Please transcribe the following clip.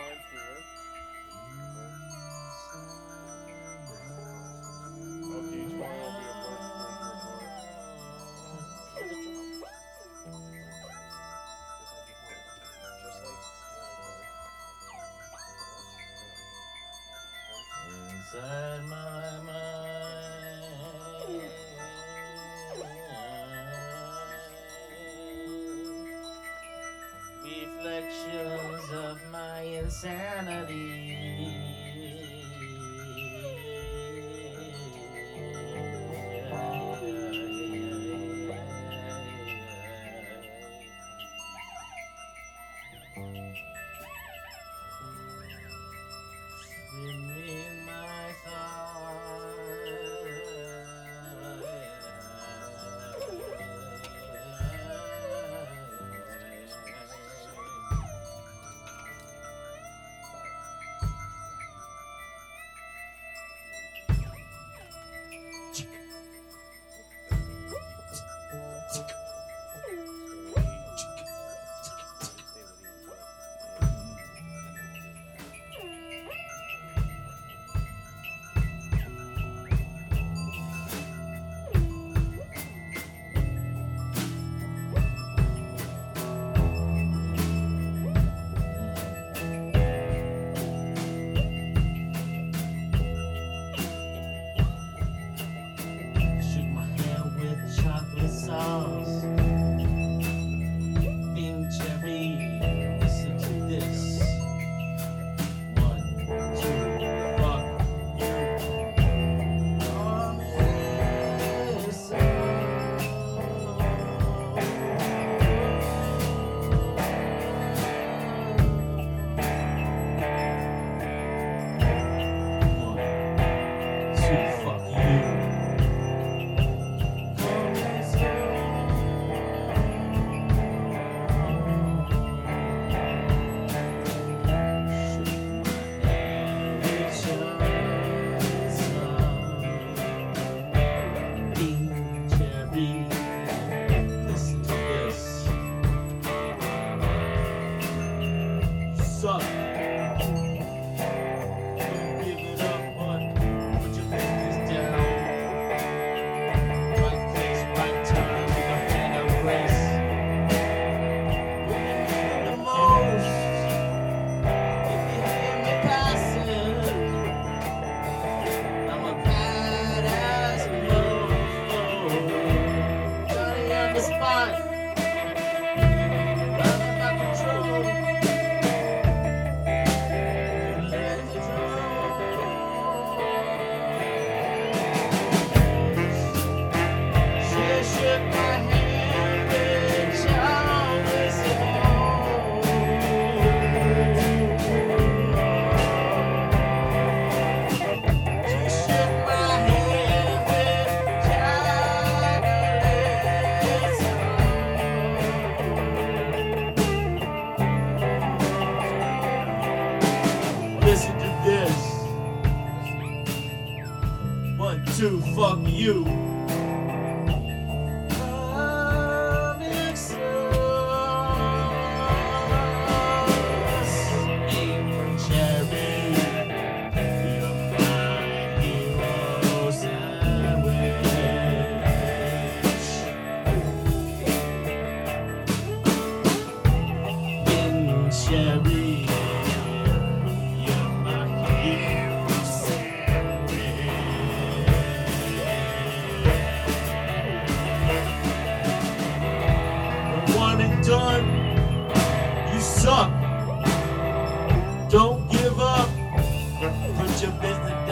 Inside my mind, reflections of my insanity. Swimming my shook my hand with chocolate sauce. Pink cherry, listen to this. 1, 2, fuck you. Suck. Don't give it up, but put your business down. Right place, right time, with a plan of place. When you need the most, if you hear me passing, I'm a badass mofo. Johnny on the spot. Running by control. Listen to this. 1, 2, fuck you. Cherry, you're my hero sandwich. One and done, you suck. Don't give up. Put your business